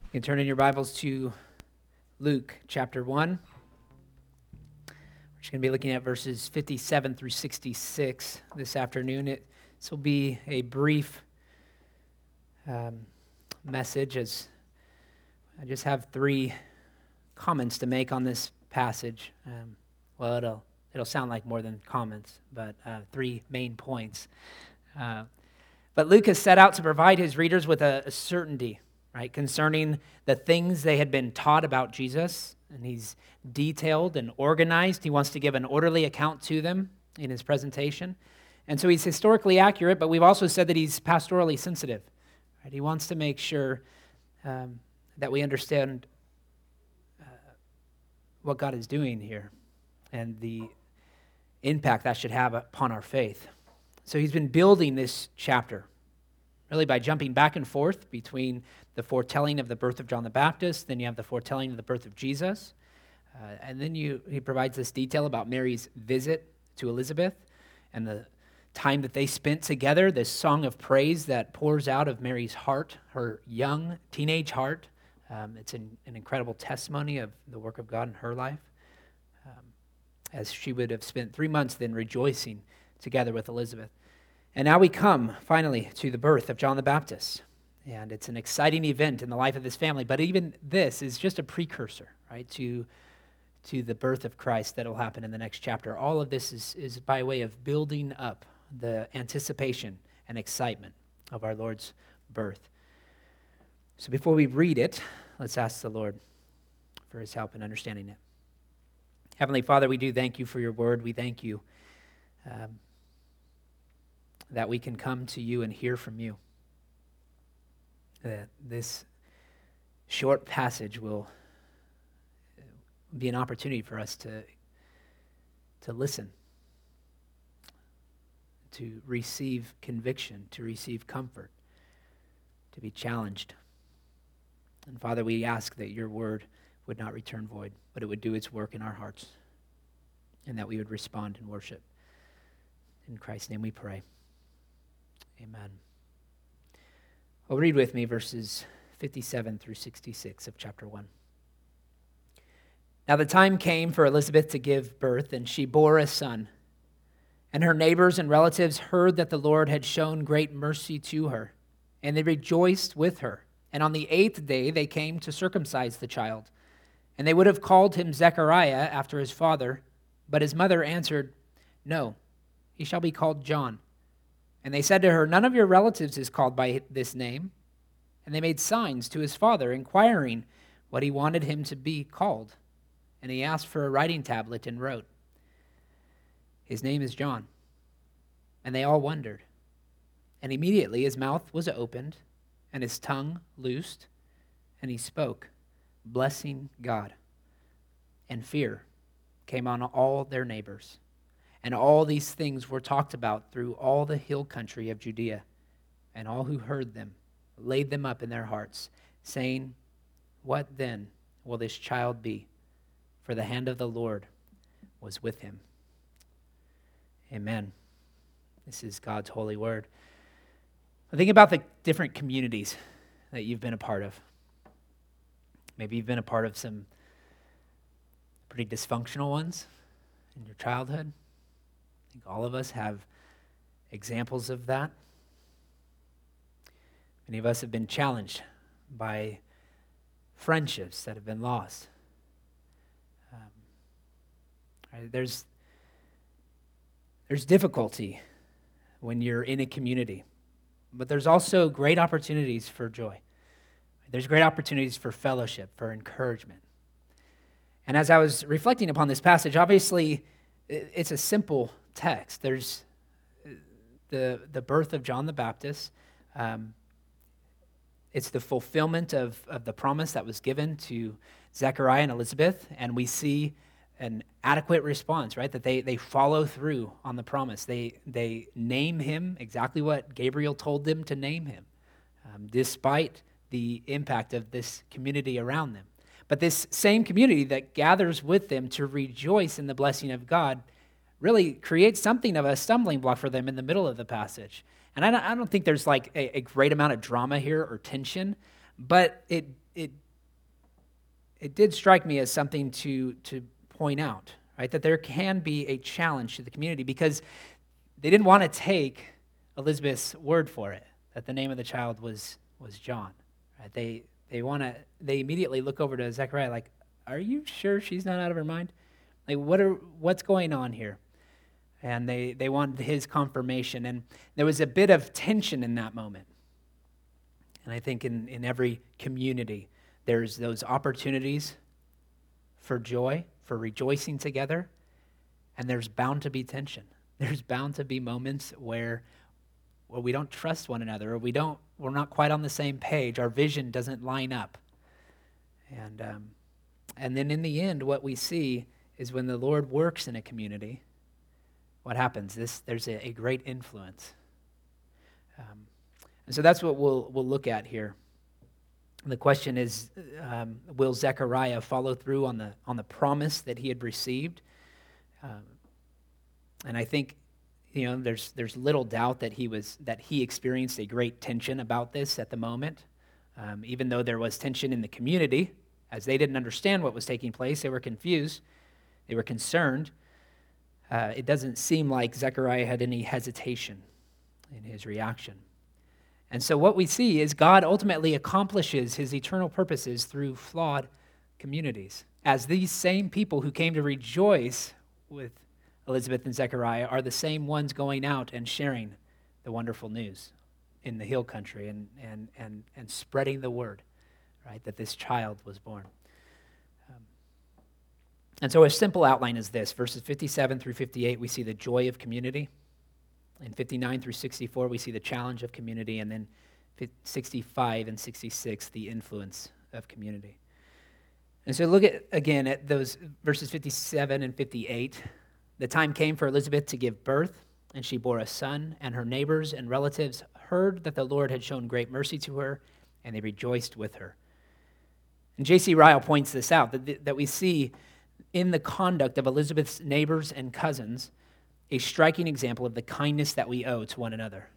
You can turn in your Bibles to Luke chapter 1. We're just going to be looking at verses 57 through 66 this afternoon. This will be a brief message, as I just have three comments to make on this passage. It'll sound like more than comments, but three main points. But Luke has set out to provide his readers with a certainty, right, concerning the things they had been taught about Jesus, and he's detailed and organized. He wants to give an orderly account to them in his presentation. And so he's historically accurate, but we've also said that he's pastorally sensitive. Right? He wants to make sure that we understand what God is doing here and the impact that should have upon our faith. So he's been building this chapter really by jumping back and forth between the foretelling of the birth of John the Baptist, then you have the foretelling of the birth of Jesus, and then he provides this detail about Mary's visit to Elizabeth and the time that they spent together, this song of praise that pours out of Mary's heart, her young teenage heart. It's an incredible testimony of the work of God in her life, as she would have spent 3 months then rejoicing together with Elizabeth. And now we come, finally, to the birth of John the Baptist. And it's an exciting event in the life of this family. But even this is just a precursor, right, to the birth of Christ that will happen in the next chapter. All of this is by way of building up the anticipation and excitement of our Lord's birth. So before we read it, let's ask the Lord for his help in understanding it. Heavenly Father, we do thank you for your word. We thank you that we can come to you and hear from you. That this short passage will be an opportunity for us to listen, to receive conviction, to receive comfort, to be challenged. And Father, we ask that your word would not return void, but it would do its work in our hearts, and that we would respond in worship. In Christ's name we pray. Amen. Well, read with me verses 57 through 66 of chapter 1. Now the time came for Elizabeth to give birth, and she bore a son. And her neighbors and relatives heard that the Lord had shown great mercy to her, and they rejoiced with her. And on the 8th day they came to circumcise the child. And they would have called him Zechariah after his father, but his mother answered, "No, he shall be called John." And they said to her, "None of your relatives is called by this name." And they made signs to his father, inquiring what he wanted him to be called. And he asked for a writing tablet and wrote, "His name is John." And they all wondered. And immediately his mouth was opened, and his tongue loosed, and he spoke, blessing God. And fear came on all their neighbors. And all these things were talked about through all the hill country of Judea. And all who heard them laid them up in their hearts, saying, "What then will this child be? For the hand of the Lord was with him." Amen. This is God's holy word. Think about the different communities that you've been a part of. Maybe you've been a part of some pretty dysfunctional ones in your childhood. I think all of us have examples of that. Many of us have been challenged by friendships that have been lost. There's difficulty when you're in a community, but there's also great opportunities for joy. There's great opportunities for fellowship, for encouragement. And as I was reflecting upon this passage, obviously it's a simple text. There's the birth of John the Baptist. It's the fulfillment of the promise that was given to Zechariah and Elizabeth, and we see an adequate response, right? That they follow through on the promise. They name him exactly what Gabriel told them to name him, despite the impact of this community around them. But this same community that gathers with them to rejoice in the blessing of God really creates something of a stumbling block for them in the middle of the passage. And I don't think there's like a great amount of drama here or tension, but it it did strike me as something to point out, right? That there can be a challenge to the community because they didn't want to take Elizabeth's word for it, that the name of the child was John. Right? They immediately look over to Zechariah like, are you sure she's not out of her mind? Like, what's going on here? And they wanted his confirmation. And there was a bit of tension in that moment. And I think in every community, there's those opportunities for joy, for rejoicing together, and there's bound to be tension. There's bound to be moments where we don't trust one another, or we're not quite on the same page. Our vision doesn't line up. And then in the end, what we see is when the Lord works in a community, what happens? There's a great influence. And so that's what we'll look at here. The question is, will Zechariah follow through on the promise that he had received? And I think, there's little doubt that he experienced a great tension about this at the moment. Even though there was tension in the community, as they didn't understand what was taking place, they were confused, they were concerned. It doesn't seem like Zechariah had any hesitation in his reaction. And so what we see is God ultimately accomplishes his eternal purposes through flawed communities. As these same people who came to rejoice with Elizabeth and Zechariah are the same ones going out and sharing the wonderful news in the hill country and spreading the word, right, that this child was born. And so a simple outline is this. Verses 57 through 58, we see the joy of community. In 59 through 64, we see the challenge of community. And then 65 and 66, the influence of community. And so look again at those verses 57 and 58. The time came for Elizabeth to give birth, and she bore a son, and her neighbors and relatives heard that the Lord had shown great mercy to her, and they rejoiced with her. And J.C. Ryle points this out, that we see in the conduct of Elizabeth's neighbors and cousins a striking example of the kindness that we owe to one another.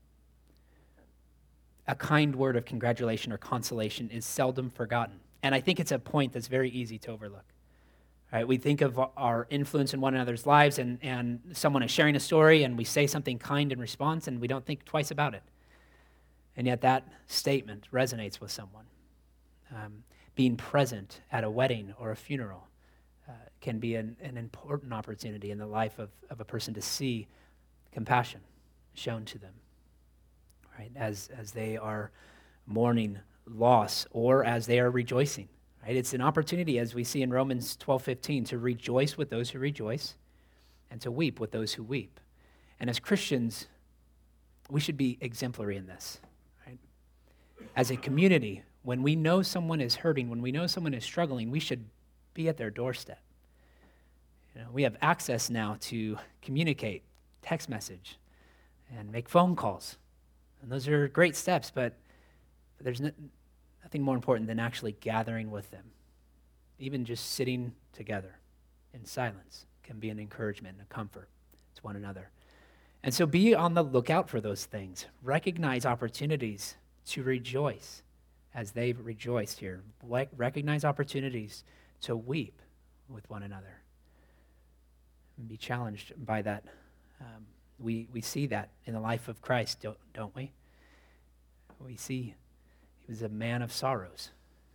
A kind word of congratulation or consolation is seldom forgotten. And I think it's a point that's very easy to overlook. Right? We think of our influence in one another's lives, and someone is sharing a story, and we say something kind in response, and we don't think twice about it. And yet that statement resonates with someone. Being present at a wedding or a funeral can be an important opportunity in the life of a person to see compassion shown to them, right? As they are mourning loss or as they are rejoicing, right? It's an opportunity, as we see in Romans 12:15, to rejoice with those who rejoice and to weep with those who weep. And as Christians, we should be exemplary in this, right? As a community, when we know someone is hurting, when we know someone is struggling, we should be at their doorstep. We have access now to communicate, text message, and make phone calls. And those are great steps, but there's nothing more important than actually gathering with them. Even just sitting together in silence can be an encouragement and a comfort to one another. And so be on the lookout for those things. Recognize opportunities to rejoice as they've rejoiced here. Recognize opportunities to weep with one another. And be challenged by that. We see that in the life of Christ, don't we? We see he was a man of sorrows,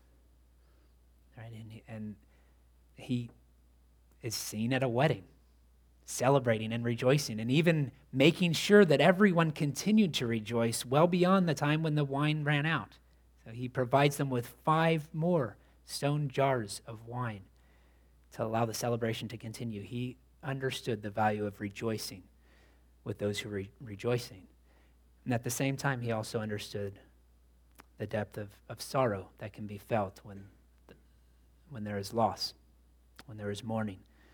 right? And he is seen at a wedding, celebrating and rejoicing, and even making sure that everyone continued to rejoice well beyond the time when the wine ran out. So he provides them with 5 more stone jars of wine to allow the celebration to continue. He understood the value of rejoicing with those who were rejoicing. And at the same time, he also understood the depth of sorrow that can be felt when there is loss, when there is mourning.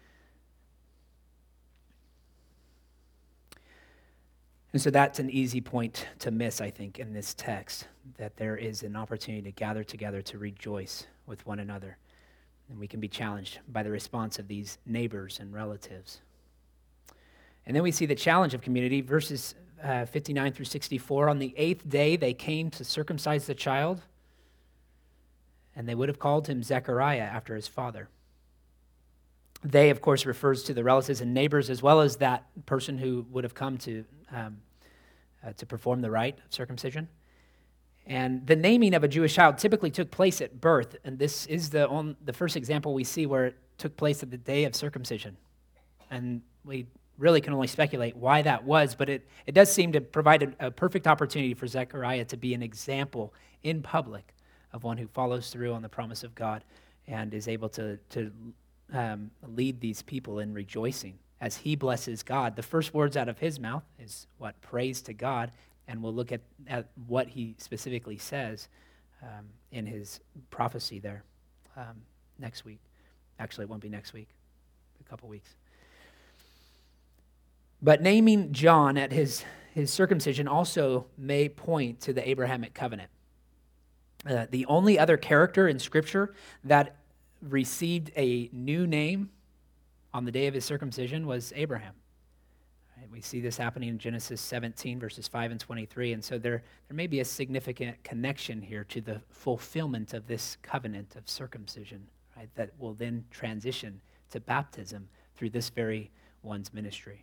And so that's an easy point to miss, I think, in this text, that there is an opportunity to gather together to rejoice with one another. And we can be challenged by the response of these neighbors and relatives. And then we see the challenge of community, verses 59 through 64. On the 8th day, they came to circumcise the child. and they would have called him Zechariah after his father. They, of course, refers to the relatives and neighbors as well as that person who would have come to perform the rite of circumcision. And the naming of a Jewish child typically took place at birth, and this is the first example we see where it took place at the day of circumcision. And we really can only speculate why that was, but it does seem to provide a perfect opportunity for Zechariah to be an example in public of one who follows through on the promise of God and is able to lead these people in rejoicing as he blesses God. The first words out of his mouth is what? Praise to God. And we'll look at what he specifically says in his prophecy there next week. Actually, it won't be next week, a couple weeks. But naming John at his circumcision also may point to the Abrahamic covenant. The only other character in Scripture that received a new name on the day of his circumcision was Abraham. We see this happening in Genesis 17, verses 5 and 23, and so there may be a significant connection here to the fulfillment of this covenant of circumcision, right, that will then transition to baptism through this very one's ministry.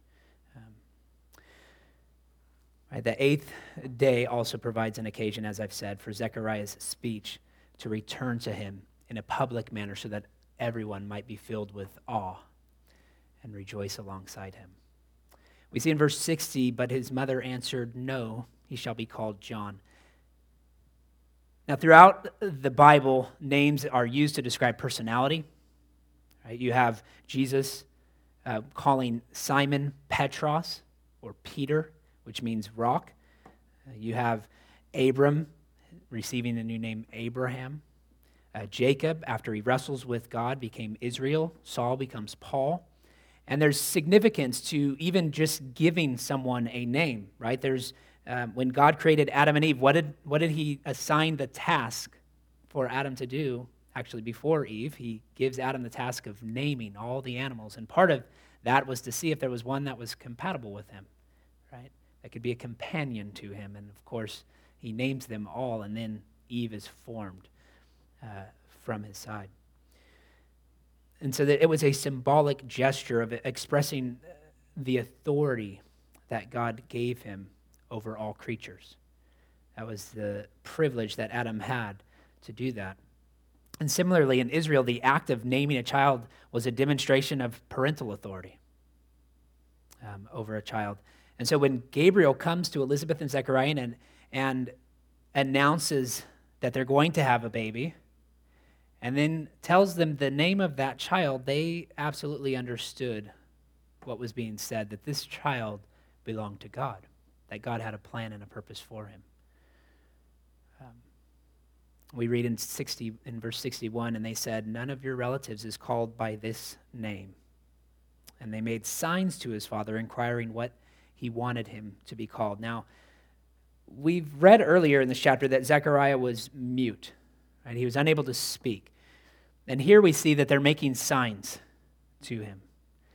The eighth day also provides an occasion, as I've said, for Zechariah's speech to return to him in a public manner so that everyone might be filled with awe and rejoice alongside him. We see in verse 60, but his mother answered, "No, he shall be called John." Now, throughout the Bible, names are used to describe personality. Right? You have Jesus calling Simon Petros, or Peter, which means rock. You have Abram receiving the new name Abraham. Jacob, after he wrestles with God, became Israel. Saul becomes Paul. And there's significance to even just giving someone a name, right? There's when God created Adam and Eve, what did he assign the task for Adam to do? Actually, before Eve, he gives Adam the task of naming all the animals. And part of that was to see if there was one that was compatible with him, right? That could be a companion to him. And of course, he names them all, and then Eve is formed from his side. And so that it was a symbolic gesture of expressing the authority that God gave him over all creatures. That was the privilege that Adam had to do that. And similarly, in Israel, the act of naming a child was a demonstration of parental authority over a child. And so when Gabriel comes to Elizabeth and Zechariah and announces that they're going to have a baby, and then tells them the name of that child, they absolutely understood what was being said, that this child belonged to God, that God had a plan and a purpose for him. We read in verse 61, and they said, "None of your relatives is called by this name." And they made signs to his father, inquiring what he wanted him to be called. Now, we've read earlier in this chapter that Zechariah was mute, right? He was unable to speak. And here we see that they're making signs to him.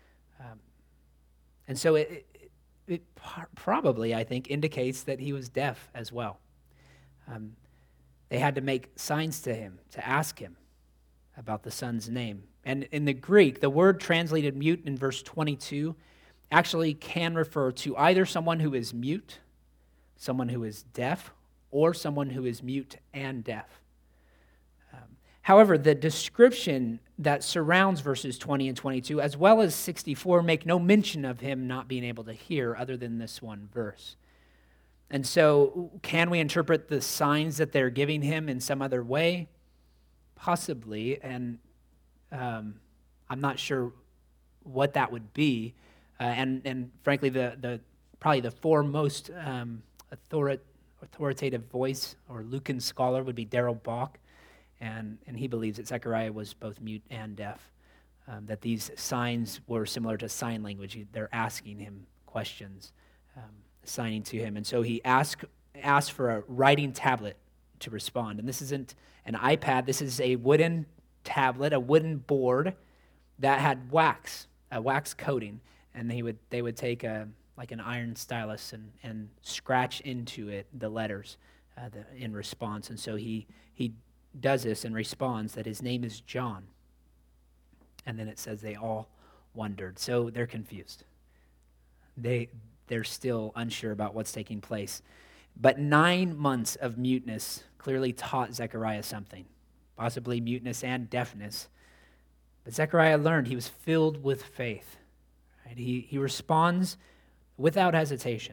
And so it probably, I think, indicates that he was deaf as well. They had to make signs to him, to ask him about the son's name. And in the Greek, the word translated mute in verse 22 actually can refer to either someone who is mute, someone who is deaf, or someone who is mute and deaf. However, the description that surrounds verses 20 and 22, as well as 64, make no mention of him not being able to hear other than this one verse. And so, can we interpret the signs that they're giving him in some other way? Possibly, and I'm not sure what that would be. And frankly, probably the foremost authoritative voice or Lucan scholar would be Darrell Bock. And he believes that Zechariah was both mute and deaf, that these signs were similar to sign language. They're asking him questions, signing to him. And so he asked for a writing tablet to respond. And this isn't an iPad. This is a wooden tablet, a wooden board that had a wax coating. And they would take like an iron stylus and scratch into it the letters in response. And so he does this and responds that his name is John. And then it says they all wondered. So they're confused. They're still unsure about what's taking place. But 9 months of muteness clearly taught Zechariah something, possibly muteness and deafness. But Zechariah learned. He was filled with faith. Right? He responds without hesitation.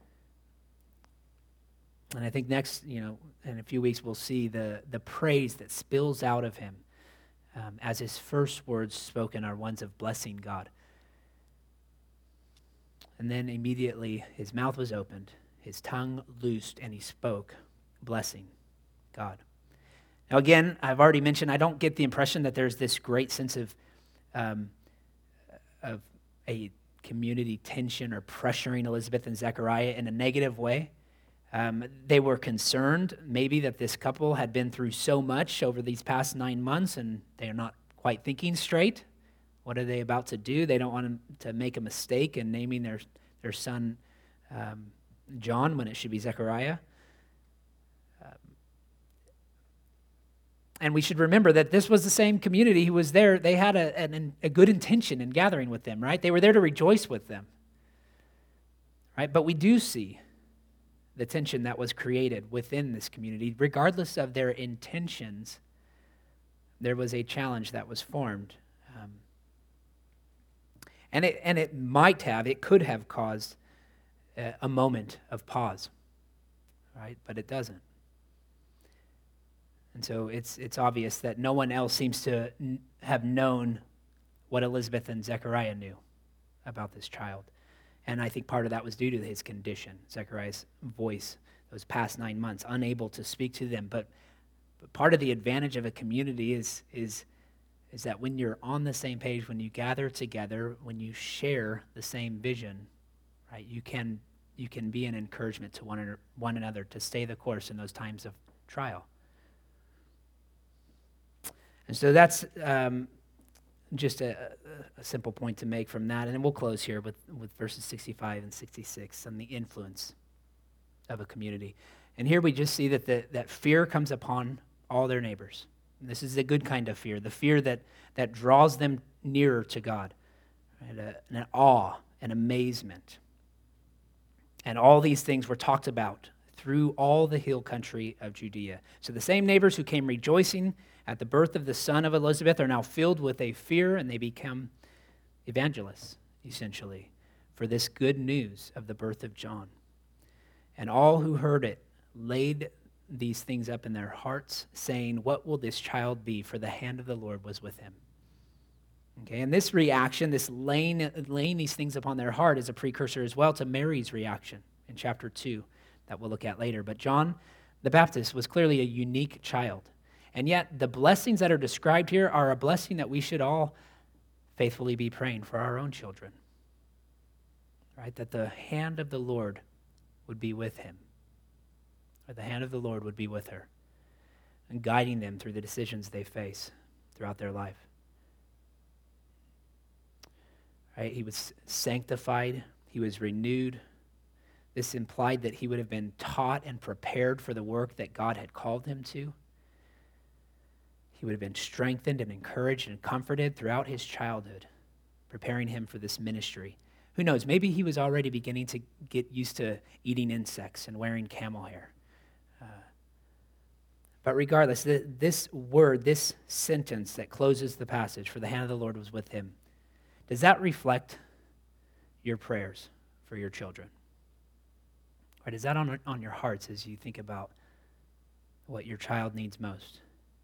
And I think next, in a few weeks, we'll see the praise that spills out of him as his first words spoken are ones of blessing God. And then immediately his mouth was opened, his tongue loosed, and he spoke, blessing God. Now again, I've already mentioned, I don't get the impression that there's this great sense of a community tension or pressuring Elizabeth and Zechariah in a negative way. They were concerned maybe that this couple had been through so much over these past 9 months and they are not quite thinking straight. What are they about to do? They don't want to make a mistake in naming their son John when it should be Zechariah. And we should remember that this was the same community who was there. They had a good intention in gathering with them, right? They were there to rejoice with them, right? But we do see the tension that was created within this community. Regardless of their intentions, there was a challenge that was formed. And it could have caused a moment of pause, right? But it doesn't. And so it's obvious that no one else seems to have known what Elizabeth and Zechariah knew about this child. And I think part of that was due to his condition, Zechariah's voice, those past 9 months, unable to speak to them. But part of the advantage of a community is that when you're on the same page, when you gather together, when you share the same vision, right, you can be an encouragement to one another to stay the course in those times of trial. And so that's just a simple point to make from that. And then we'll close here with verses 65 and 66 on the influence of a community. And here we just see that fear comes upon all their neighbors. And this is a good kind of fear, the fear that draws them nearer to God, right? An awe, an amazement. And all these things were talked about through all the hill country of Judea. So the same neighbors who came rejoicing at the birth of the son of Elizabeth are now filled with a fear, and they become evangelists, essentially, for this good news of the birth of John. And all who heard it laid these things up in their hearts, saying, "What will this child be? For the hand of the Lord was with him." Okay, and this reaction, this laying these things upon their heart, is a precursor as well to Mary's reaction in chapter 2 that we'll look at later. But John the Baptist was clearly a unique child. And yet the blessings that are described here are a blessing that we should all faithfully be praying for our own children, right? That the hand of the Lord would be with him, or the hand of the Lord would be with her, and guiding them through the decisions they face throughout their life. Right? He was sanctified. He was renewed. This implied that he would have been taught and prepared for the work that God had called him to. He would have been strengthened and encouraged and comforted throughout his childhood, preparing him for this ministry. Who knows, maybe he was already beginning to get used to eating insects and wearing camel hair. But regardless, this word, this sentence that closes the passage, "For the hand of the Lord was with him," does that reflect your prayers for your children? Or is that on your hearts as you think about what your child needs most?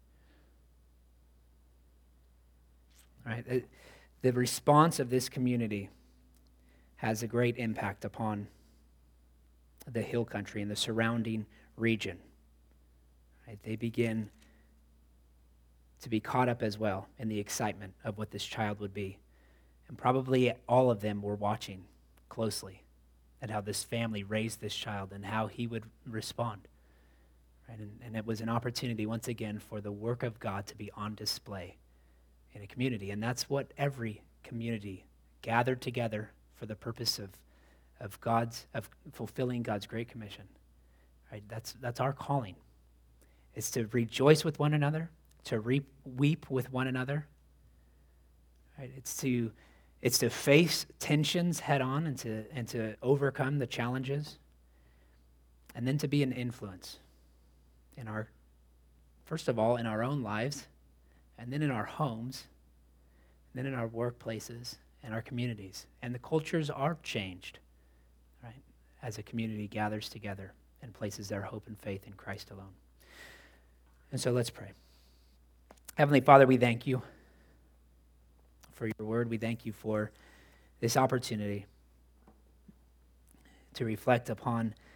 Right? The response of this community has a great impact upon the hill country and the surrounding region. Right? They begin to be caught up as well in the excitement of what this child would be. And probably all of them were watching closely at how this family raised this child and how he would respond. Right? And it was an opportunity, once again, for the work of God to be on display in a community. And that's what every community gathered together for the purpose of fulfilling God's great commission. Right? That's our calling. It's to rejoice with one another, to weep with one another. Right? It's to face tensions head on and to overcome the challenges, and then to be an influence in our, first of all, in our own lives, and then in our homes, and then in our workplaces and our communities. And the cultures are changed, right, as a community gathers together and places their hope and faith in Christ alone. And so let's pray. Heavenly Father, we thank you for your word. We thank you for this opportunity to reflect upon